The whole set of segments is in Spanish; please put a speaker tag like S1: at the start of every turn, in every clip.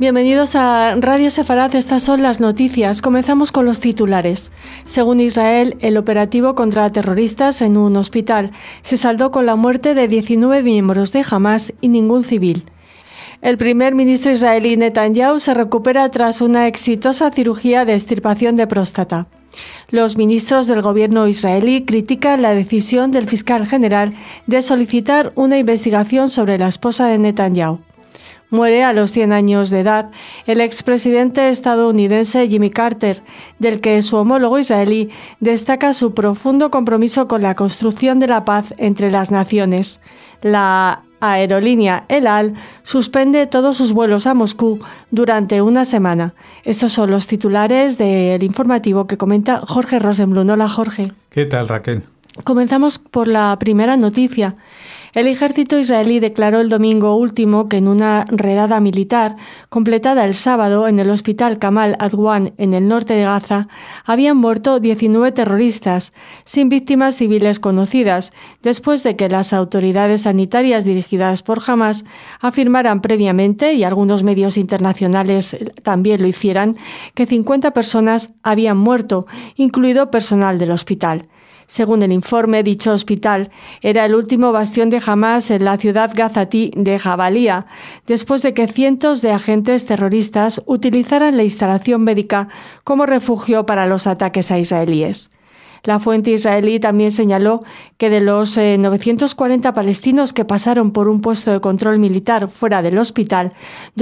S1: Bienvenidos a Radio Sefarad, estas son las noticias. Comenzamos con los titulares. Según Israel, el operativo contra terroristas en un hospital se saldó con la muerte de 19 miembros de Hamás y ningún civil. El primer ministro israelí Netanyahu se recupera tras una exitosa cirugía de extirpación de próstata. Los ministros del gobierno israelí critican la decisión del fiscal general de solicitar una investigación sobre la esposa de Netanyahu. Muere a los 100 años de edad el expresidente estadounidense Jimmy Carter, del que su homólogo israelí destaca su profundo compromiso con la construcción de la paz entre las naciones. La aerolínea El Al suspende todos sus vuelos a Moscú durante una semana. Estos son los titulares del informativo que comenta Jorge Rosenblum. Hola, Jorge.
S2: ¿Qué tal, Raquel?
S1: Comenzamos por la primera noticia. El ejército israelí declaró el domingo último que en una redada militar completada el sábado en el hospital Kamal Adwan en el norte de Gaza habían muerto 19 terroristas, sin víctimas civiles conocidas, después de que las autoridades sanitarias dirigidas por Hamás afirmaran previamente, y algunos medios internacionales también lo hicieran, que 50 personas habían muerto, incluido personal del hospital. Según el informe, dicho hospital era el último bastión de Hamás en la ciudad gazatí de Jabalía, después de que cientos de agentes terroristas utilizaran la instalación médica como refugio para los ataques a israelíes. La fuente israelí también señaló que de los 940 palestinos que pasaron por un puesto de control militar fuera del hospital,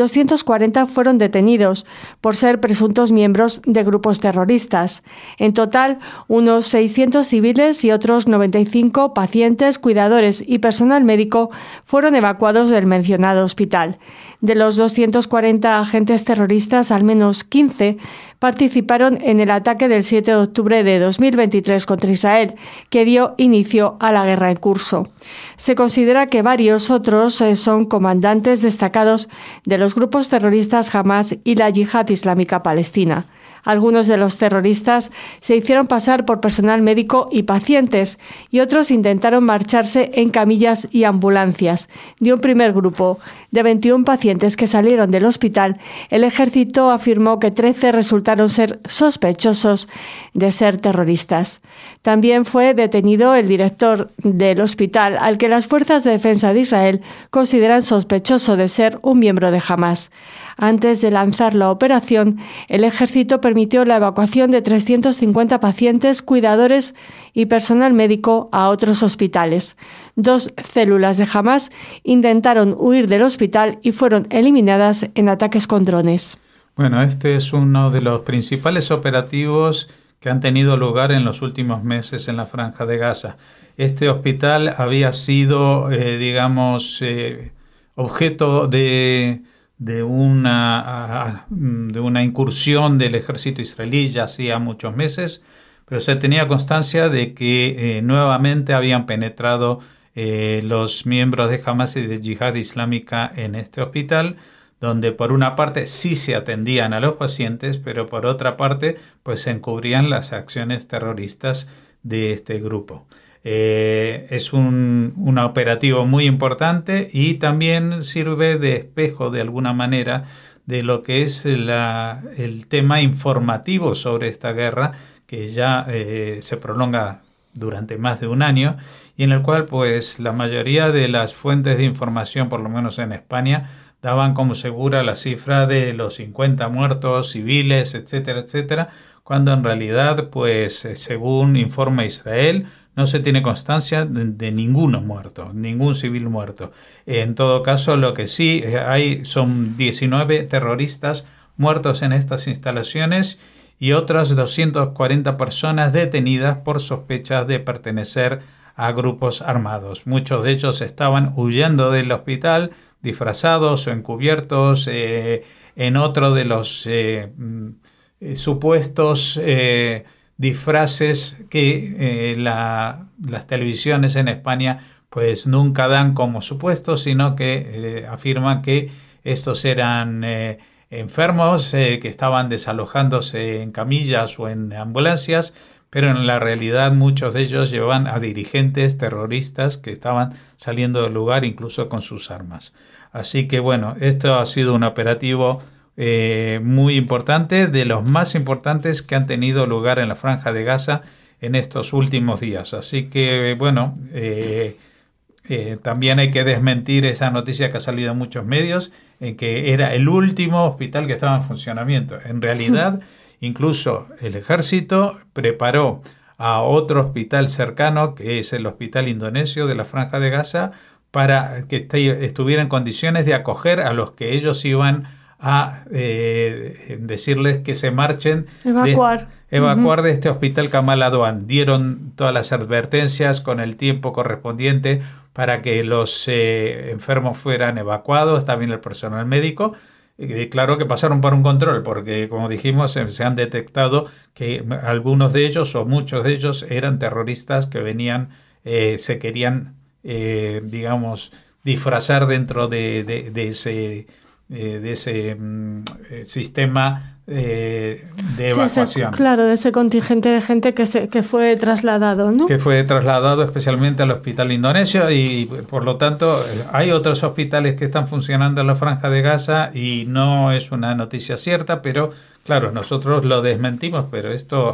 S1: 240 fueron detenidos por ser presuntos miembros de grupos terroristas. En total, unos 600 civiles y otros 95 pacientes, cuidadores y personal médico fueron evacuados del mencionado hospital. De los 240 agentes terroristas, al menos 15 participaron en el ataque del 7 de octubre de 2023 contra Israel, que dio inicio a la guerra en curso. Se considera que varios otros son comandantes destacados de los grupos terroristas Hamás y la Yihad Islámica Palestina. Algunos de los terroristas se hicieron pasar por personal médico y pacientes, y otros intentaron marcharse en camillas y ambulancias. De un primer grupo de 21 pacientes que salieron del hospital, el ejército afirmó que 13 resultaron ser sospechosos de ser terroristas. También fue detenido el director del hospital, al que las fuerzas de defensa de Israel consideran sospechoso de ser un miembro de Hamás. Antes de lanzar la operación, el ejército permitió la evacuación de 350 pacientes, cuidadores y personal médico a otros hospitales. 2 células de Hamás intentaron huir del hospital y fueron eliminadas en ataques con drones.
S2: Bueno, este es uno de los principales operativos que han tenido lugar en los últimos meses en la Franja de Gaza. Este hospital había sido, objeto de una incursión del ejército israelí ya hacía muchos meses, pero se tenía constancia de que nuevamente habían penetrado los miembros de Hamás y de Yihad Islámica en este hospital, donde por una parte sí se atendían a los pacientes, pero por otra parte pues se encubrían las acciones terroristas de este grupo. Es un operativo muy importante y también sirve de espejo de alguna manera de lo que es el tema informativo sobre esta guerra, que ya se prolonga durante más de un año y en el cual pues la mayoría de las fuentes de información, por lo menos en España, daban como segura la cifra de los 50 muertos civiles, etcétera, etcétera, cuando en realidad pues según informa Israel no se tiene constancia de ninguno muerto, ningún civil muerto. En todo caso, lo que sí hay son 19 terroristas muertos en estas instalaciones y otras 240 personas detenidas por sospechas de pertenecer a grupos armados. Muchos de ellos estaban huyendo del hospital, disfrazados o encubiertos en otro de los supuestos disfraces que las televisiones en España pues nunca dan como supuestos, sino que afirman que estos eran enfermos que estaban desalojándose en camillas o en ambulancias, pero en la realidad muchos de ellos llevaban a dirigentes terroristas que estaban saliendo del lugar incluso con sus armas. Así que bueno, esto ha sido un operativo muy importante, de los más importantes que han tenido lugar en la Franja de Gaza en estos últimos días. Así que, bueno, también hay que desmentir esa noticia que ha salido en muchos medios, en que era el último hospital que estaba en funcionamiento. En realidad, incluso el ejército preparó a otro hospital cercano, que es el Hospital Indonesio de la Franja de Gaza, para que estuviera en condiciones de acoger a los que ellos iban a decirles que se marchen, evacuar de este hospital Kamal Adwan. Dieron todas las advertencias con el tiempo correspondiente para que los enfermos fueran evacuados, también el personal médico. Claro que pasaron por un control, porque como dijimos, se han detectado que algunos de ellos o muchos de ellos eran terroristas que venían, se querían, digamos, disfrazar dentro de ese sistema de evacuación.
S1: Claro, de ese contingente de gente que fue trasladado, ¿no?
S2: Que fue trasladado especialmente al hospital indonesio, y por lo tanto hay otros hospitales que están funcionando en la Franja de Gaza y no es una noticia cierta, pero claro, nosotros lo desmentimos, pero esto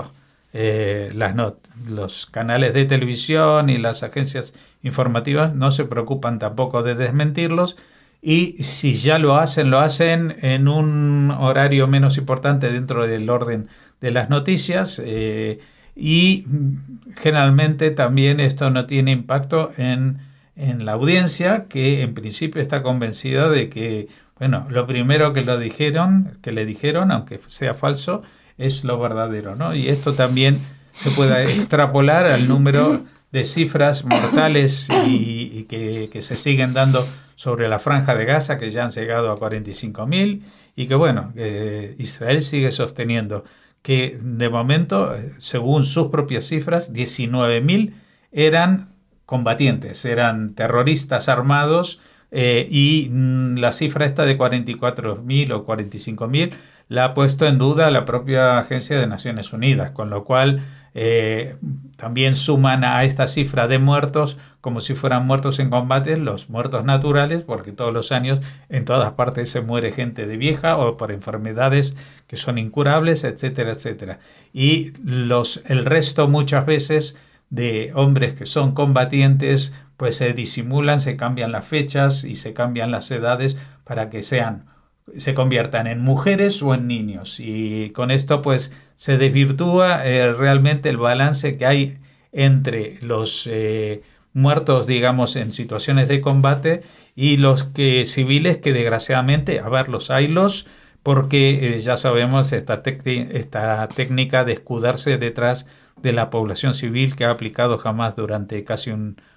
S2: los canales de televisión y las agencias informativas no se preocupan tampoco de desmentirlos. Y si ya lo hacen en un horario menos importante dentro del orden de las noticias, y generalmente también esto no tiene impacto en la audiencia, que en principio está convencida de que, bueno, lo primero que le dijeron, aunque sea falso, es lo verdadero, ¿no? Y esto también se puede extrapolar al número de cifras mortales y que se siguen dando sobre la Franja de Gaza, que ya han llegado a 45.000, y que, bueno, Israel sigue sosteniendo que de momento, según sus propias cifras, 19.000 eran combatientes, eran terroristas armados, y la cifra esta de 44.000 o 45.000 la ha puesto en duda la propia Agencia de Naciones Unidas, con lo cual también suman a esta cifra de muertos como si fueran muertos en combate, los muertos naturales, porque todos los años en todas partes se muere gente de vieja o por enfermedades que son incurables, etcétera, etcétera. Y el resto muchas veces de hombres que son combatientes pues se disimulan, se cambian las fechas y se cambian las edades para que se conviertan en mujeres o en niños, y con esto pues se desvirtúa realmente el balance que hay entre los muertos, digamos, en situaciones de combate y los civiles, que desgraciadamente, los haylos, porque ya sabemos esta técnica de escudarse detrás de la población civil que ha aplicado Hamás durante casi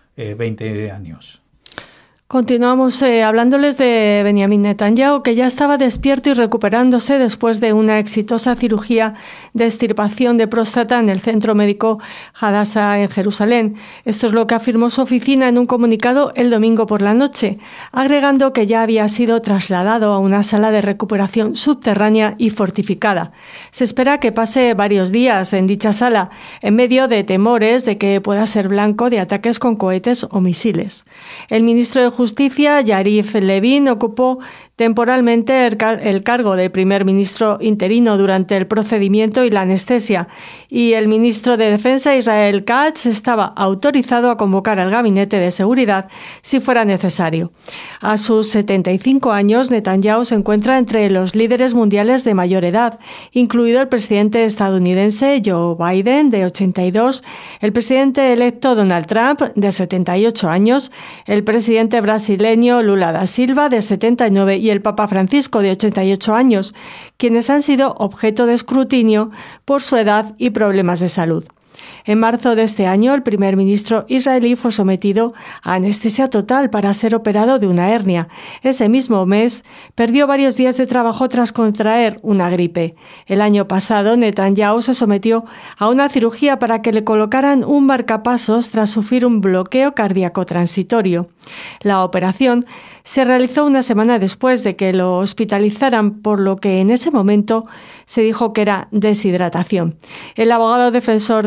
S2: 20 años.
S1: Continuamos hablándoles de Benjamin Netanyahu, que ya estaba despierto y recuperándose después de una exitosa cirugía de extirpación de próstata en el Centro Médico Hadassah en Jerusalén. Esto es lo que afirmó su oficina en un comunicado el domingo por la noche, agregando que ya había sido trasladado a una sala de recuperación subterránea y fortificada. Se espera que pase varios días en dicha sala, en medio de temores de que pueda ser blanco de ataques con cohetes o misiles. El ministro de Justicia, Yarif Levin, ocupó temporalmente el cargo de primer ministro interino durante el procedimiento y la anestesia, y el ministro de Defensa, Israel Katz, estaba autorizado a convocar al gabinete de seguridad si fuera necesario. A sus 75 años, Netanyahu se encuentra entre los líderes mundiales de mayor edad, incluido el presidente estadounidense Joe Biden, de 82, el presidente electo Donald Trump, de 78 años, el presidente brasileño Lula da Silva, de 79, y el Papa Francisco, de 88 años, quienes han sido objeto de escrutinio por su edad y problemas de salud. En marzo de este año, el primer ministro israelí fue sometido a anestesia total para ser operado de una hernia. Ese mismo mes, perdió varios días de trabajo tras contraer una gripe. El año pasado, Netanyahu se sometió a una cirugía para que le colocaran un marcapasos tras sufrir un bloqueo cardíaco transitorio. La operación se realizó una semana después de que lo hospitalizaran, por lo que en ese momento se dijo que era deshidratación. El abogado defensor de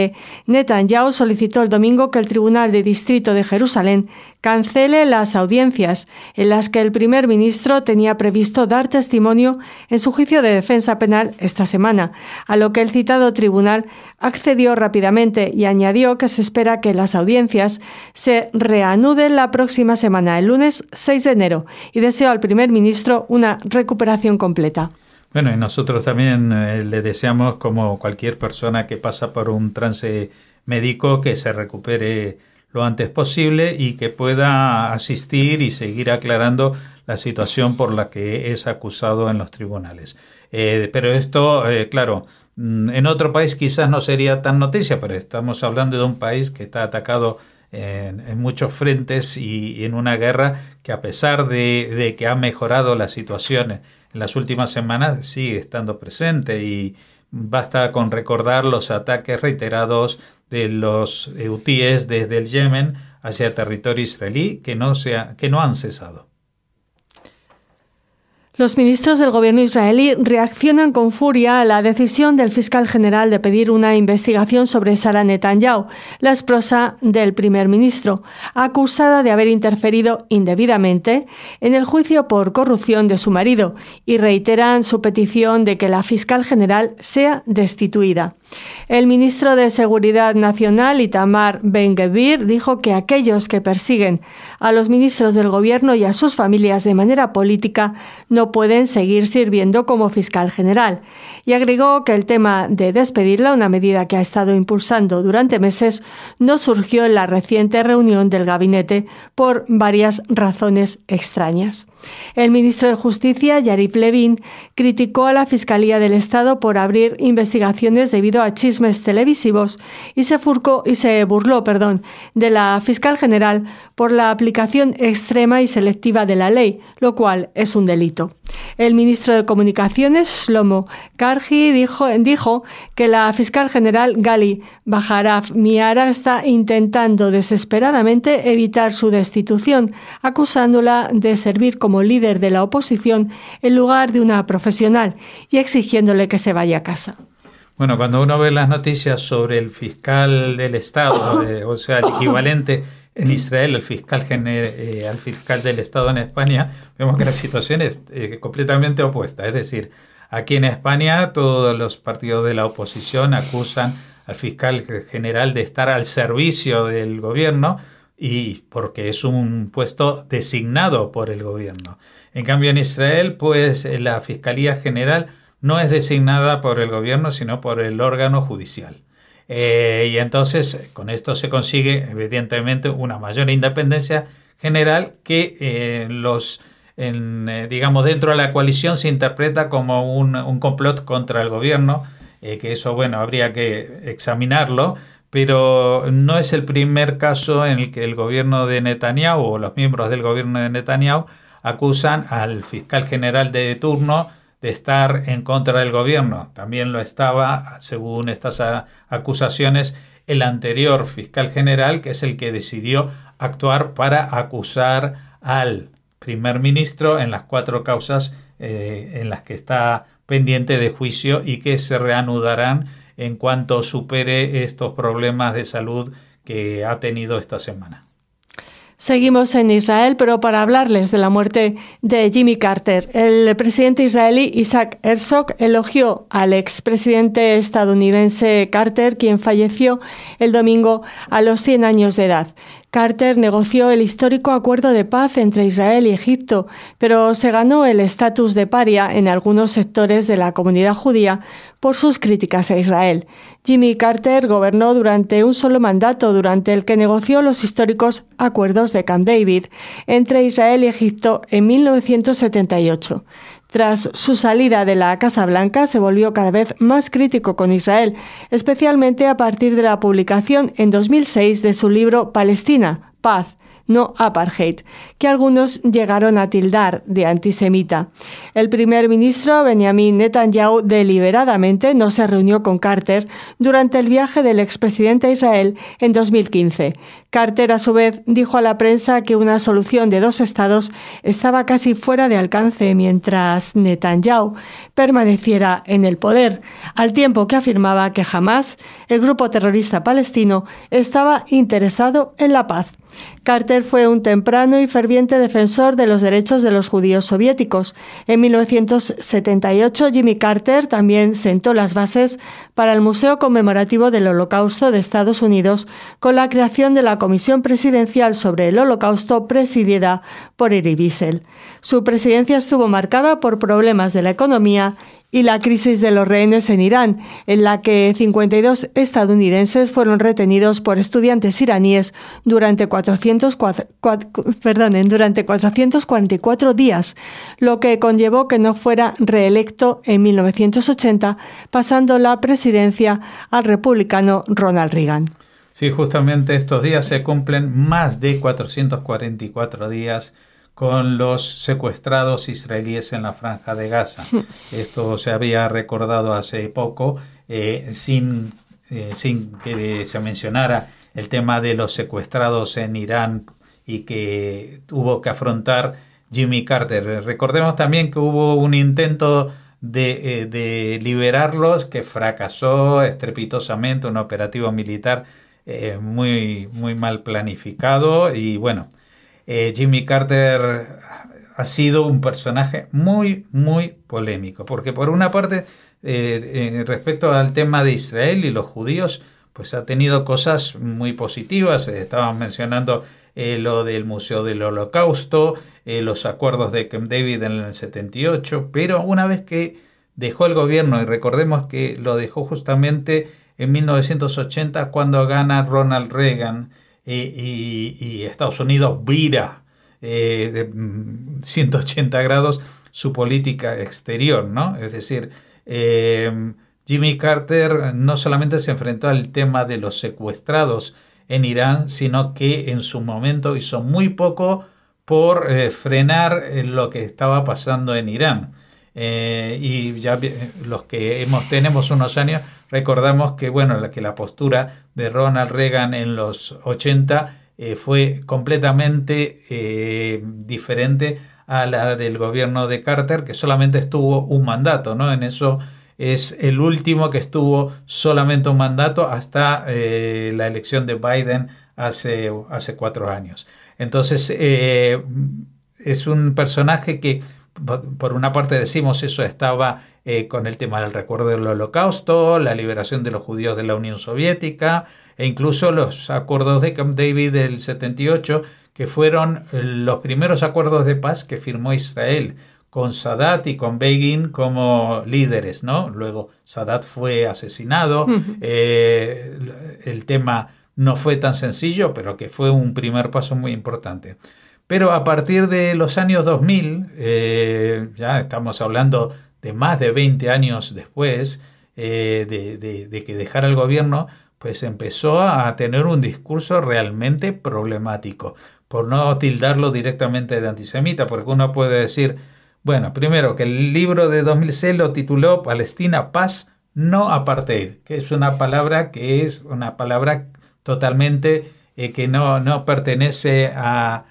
S1: Israel, Netanyahu solicitó el domingo que el Tribunal de Distrito de Jerusalén cancele las audiencias en las que el primer ministro tenía previsto dar testimonio en su juicio de defensa penal esta semana, a lo que el citado tribunal accedió rápidamente y añadió que se espera que las audiencias se reanuden la próxima semana, el lunes 6 de enero, y deseó al primer ministro una recuperación completa.
S2: Bueno, y nosotros también le deseamos, como cualquier persona que pasa por un trance médico, que se recupere lo antes posible y que pueda asistir y seguir aclarando la situación por la que es acusado en los tribunales. Pero esto, claro, en otro país quizás no sería tan noticia, pero estamos hablando de un país que está atacado en muchos frentes y en una guerra que, a pesar de que ha mejorado la situación en las últimas semanas, sigue estando presente, y basta con recordar los ataques reiterados de los hutíes desde el Yemen hacia territorio israelí que no han cesado.
S1: Los ministros del gobierno israelí reaccionan con furia a la decisión del fiscal general de pedir una investigación sobre Sara Netanyahu, la esposa del primer ministro, acusada de haber interferido indebidamente en el juicio por corrupción de su marido, y reiteran su petición de que la fiscal general sea destituida. El ministro de Seguridad Nacional, Itamar Ben-Gvir, dijo que aquellos que persiguen a los ministros del gobierno y a sus familias de manera política no pueden seguir sirviendo como fiscal general, y agregó que el tema de despedirla, una medida que ha estado impulsando durante meses, no surgió en la reciente reunión del gabinete por varias razones extrañas. El ministro de Justicia, Yariv Levin, criticó a la Fiscalía del Estado por abrir investigaciones debido a chismes televisivos y se burló de la fiscal general por la aplicación extrema y selectiva de la ley, lo cual es un delito. El ministro de Comunicaciones, Shlomo Karhi, dijo que la fiscal general Gali Bajaraf Miara está intentando desesperadamente evitar su destitución, acusándola de servir como líder de la oposición en lugar de una profesional y exigiéndole que se vaya a casa.
S2: Bueno, cuando uno ve las noticias sobre el fiscal del Estado, o sea, el equivalente en Israel al fiscal del Estado en España, vemos que la situación es completamente opuesta. Es decir, aquí en España todos los partidos de la oposición acusan al fiscal general de estar al servicio del gobierno, y porque es un puesto designado por el gobierno. En cambio, en Israel, pues la Fiscalía General no es designada por el gobierno, sino por el órgano judicial. Y entonces, con esto se consigue, evidentemente, una mayor independencia general que dentro de la coalición se interpreta como un complot contra el gobierno, que eso, bueno, habría que examinarlo, pero no es el primer caso en el que el gobierno de Netanyahu o los miembros del gobierno de Netanyahu acusan al fiscal general de turno de estar en contra del gobierno. También lo estaba, según estas acusaciones, el anterior fiscal general, que es el que decidió actuar para acusar al primer ministro en las 4 causas en las que está pendiente de juicio y que se reanudarán en cuanto supere estos problemas de salud que ha tenido esta semana.
S1: Seguimos en Israel, pero para hablarles de la muerte de Jimmy Carter. El presidente israelí Isaac Herzog elogió al expresidente estadounidense Carter, quien falleció el domingo a los 100 años de edad. Carter negoció el histórico acuerdo de paz entre Israel y Egipto, pero se ganó el estatus de paria en algunos sectores de la comunidad judía por sus críticas a Israel. Jimmy Carter gobernó durante un solo mandato, durante el que negoció los históricos acuerdos de Camp David entre Israel y Egipto en 1978. Tras su salida de la Casa Blanca, se volvió cada vez más crítico con Israel, especialmente a partir de la publicación en 2006 de su libro Palestina, Paz, no apartheid, que algunos llegaron a tildar de antisemita. El primer ministro Benjamin Netanyahu deliberadamente no se reunió con Carter durante el viaje del expresidente a Israel en 2015. Carter, a su vez, dijo a la prensa que una solución de 2 estados estaba casi fuera de alcance mientras Netanyahu permaneciera en el poder, al tiempo que afirmaba que Hamás, el grupo terrorista palestino, estaba interesado en la paz. Carter fue un temprano y ferviente defensor de los derechos de los judíos soviéticos. En 1978, Jimmy Carter también sentó las bases para el Museo Conmemorativo del Holocausto de Estados Unidos con la creación de la Comisión Presidencial sobre el Holocausto presidida por Elie Wiesel. Su presidencia estuvo marcada por problemas de la economía y la crisis de los rehenes en Irán, en la que 52 estadounidenses fueron retenidos por estudiantes iraníes durante 444 días, lo que conllevó que no fuera reelecto en 1980, pasando la presidencia al republicano Ronald Reagan.
S2: Sí, justamente estos días se cumplen más de 444 días con los secuestrados israelíes en la Franja de Gaza. Esto se había recordado hace poco, sin que se mencionara el tema de los secuestrados en Irán y que tuvo que afrontar Jimmy Carter. Recordemos también que hubo un intento de liberarlos que fracasó estrepitosamente, un operativo militar muy mal planificado y bueno, Jimmy Carter ha sido un personaje muy polémico, porque por una parte, respecto al tema de Israel y los judíos, pues ha tenido cosas muy positivas. Estaban mencionando lo del Museo del Holocausto, los acuerdos de Camp David en el 78, pero una vez que dejó el gobierno, y recordemos que lo dejó justamente en 1980 cuando gana Ronald Reagan, y Estados Unidos vira de 180 grados su política exterior, ¿no? Es decir, Jimmy Carter no solamente se enfrentó al tema de los secuestrados en Irán, sino que en su momento hizo muy poco por frenar lo que estaba pasando en Irán. Y ya los que tenemos unos años recordamos que que la postura de Ronald Reagan en los 80 fue completamente diferente a la del gobierno de Carter, que solamente estuvo un mandato, ¿no? En eso es el último que estuvo solamente un mandato hasta la elección de Biden hace 4 años. Entonces es un personaje que por una parte decimos eso estaba con el tema del recuerdo del Holocausto, la liberación de los judíos de la Unión Soviética e incluso los acuerdos de Camp David del 78, que fueron los primeros acuerdos de paz que firmó Israel con Sadat y con Begin como líderes, ¿no? Luego Sadat fue asesinado, el tema no fue tan sencillo, pero que fue un primer paso muy importante. Pero a partir de los años 2000, ya estamos hablando de más de 20 años después de que dejara el gobierno, pues empezó a tener un discurso realmente problemático, por no tildarlo directamente de antisemita, porque uno puede decir, bueno, primero que el libro de 2006 lo tituló Palestina, Paz, no Apartheid, que es una palabra totalmente que no pertenece a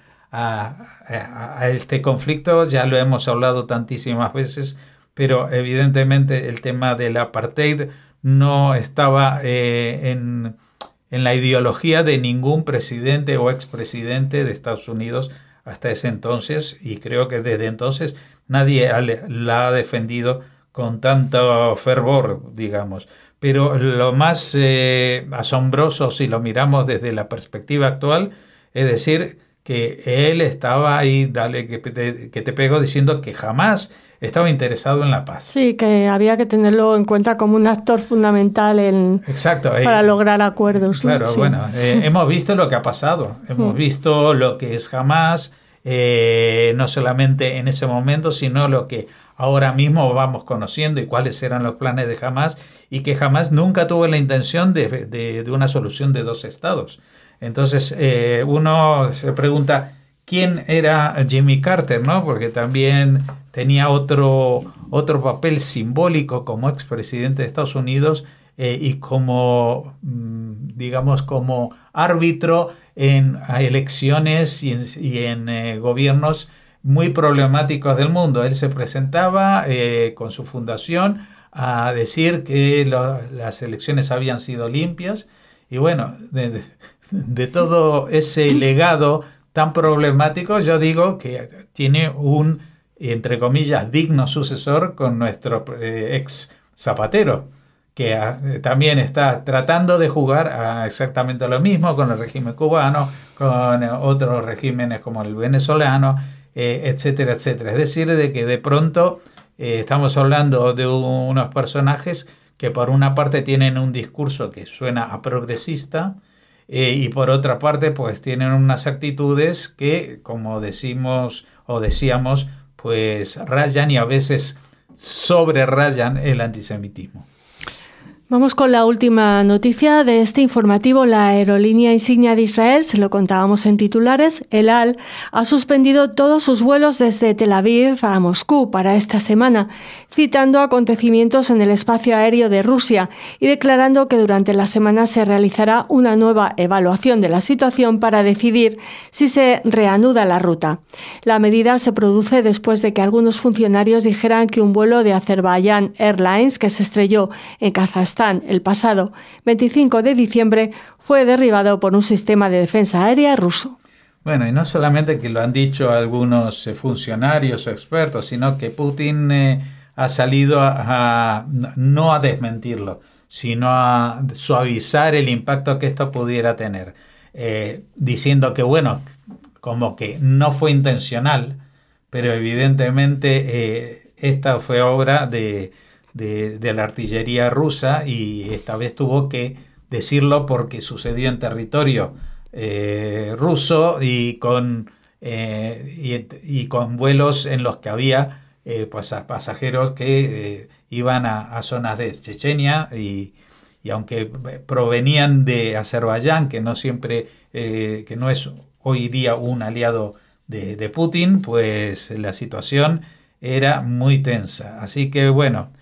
S2: este conflicto. Ya lo hemos hablado tantísimas veces, pero evidentemente el tema del apartheid no estaba en la ideología de ningún presidente o expresidente de Estados Unidos hasta ese entonces, y creo que desde entonces nadie la ha defendido con tanto fervor, digamos. Pero lo más asombroso, si lo miramos desde la perspectiva actual, es decir, que él estaba ahí, dale que te pego, diciendo que jamás estaba interesado en la paz.
S1: Sí, que había que tenerlo en cuenta como un actor fundamental para lograr acuerdos.
S2: Claro,
S1: sí.
S2: Bueno, hemos visto lo que ha pasado, hemos visto lo que es Hamás, no solamente en ese momento, sino lo que ahora mismo vamos conociendo y cuáles eran los planes de Hamás, y que Hamás nunca tuvo la intención de una solución de 2 estados. Entonces uno se pregunta quién era Jimmy Carter, ¿no? Porque también tenía otro papel simbólico como expresidente de Estados Unidos y como, digamos, como árbitro en elecciones y en gobiernos muy problemáticos del mundo. Él se presentaba con su fundación a decir que las elecciones habían sido limpias y bueno, de todo ese legado tan problemático, yo digo que tiene un, entre comillas, digno sucesor con nuestro ex Zapatero, que también está tratando de jugar a exactamente lo mismo con el régimen cubano, con otros regímenes como el venezolano, etcétera, etcétera. Es decir, de que de pronto estamos hablando de unos personajes que por una parte tienen un discurso que suena a progresista y por otra parte pues tienen unas actitudes que, como decimos o decíamos, pues rayan y a veces sobrerrayan el antisemitismo.
S1: Vamos con la última noticia de este informativo. La aerolínea insignia de Israel, se lo contábamos en titulares, El Al, ha suspendido todos sus vuelos desde Tel Aviv a Moscú para esta semana, citando acontecimientos en el espacio aéreo de Rusia y declarando que durante la semana se realizará una nueva evaluación de la situación para decidir si se reanuda la ruta. La medida se produce después de que algunos funcionarios dijeran que un vuelo de Azerbaijan Airlines, que se estrelló en Kazajstán el pasado 25 de diciembre, fue derribado por un sistema de defensa aérea ruso.
S2: Bueno, y no solamente que lo han dicho algunos funcionarios o expertos, sino que Putin ha salido no a desmentirlo, sino a suavizar el impacto que esto pudiera tener, diciendo que, bueno, como que no fue intencional, pero evidentemente esta fue obra de la artillería rusa y esta vez tuvo que decirlo porque sucedió en territorio ruso y con vuelos en los que había pues a pasajeros que iban a zonas de Chechenia y aunque provenían de Azerbaiyán, que no siempre que no es hoy día un aliado de Putin, pues la situación era muy tensa. Así que bueno,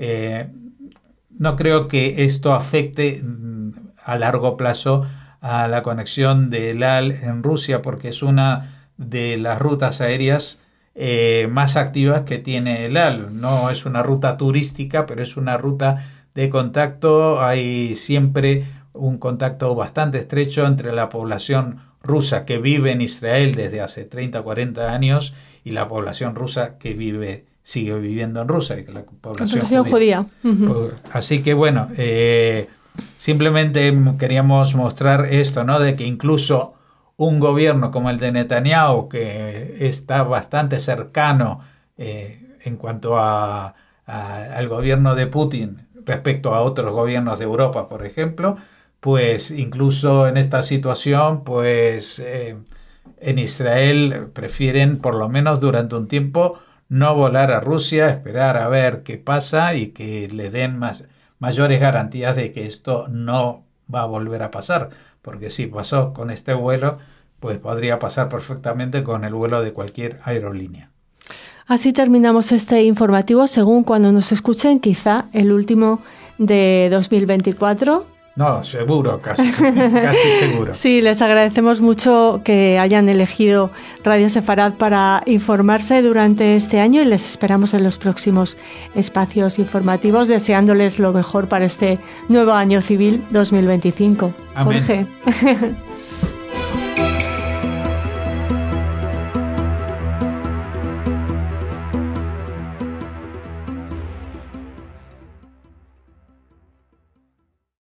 S2: no creo que esto afecte a largo plazo a la conexión del Al en Rusia, porque es una de las rutas aéreas más activas que tiene el Al. No es una ruta turística, pero es una ruta de contacto. Hay siempre un contacto bastante estrecho entre la población rusa que vive en Israel desde hace 30 o 40 años y la población rusa que sigue viviendo en Rusia, y la población
S1: judía. Uh-huh.
S2: Así que bueno, simplemente queríamos mostrar esto, ¿no? De que incluso un gobierno como el de Netanyahu, que está bastante cercano en cuanto al gobierno de Putin respecto a otros gobiernos de Europa, por ejemplo, pues incluso en esta situación, pues en Israel prefieren, por lo menos durante un tiempo, no volar a Rusia, esperar a ver qué pasa y que le den mayores garantías de que esto no va a volver a pasar, porque si pasó con este vuelo, pues podría pasar perfectamente con el vuelo de cualquier aerolínea.
S1: Así terminamos este informativo, según cuando nos escuchen, quizá el último de 2024.
S2: No, seguro, casi seguro.
S1: Sí, les agradecemos mucho que hayan elegido Radio Sefarad para informarse durante este año y les esperamos en los próximos espacios informativos, deseándoles lo mejor para este nuevo año civil 2025.
S2: Amén.
S1: Jorge.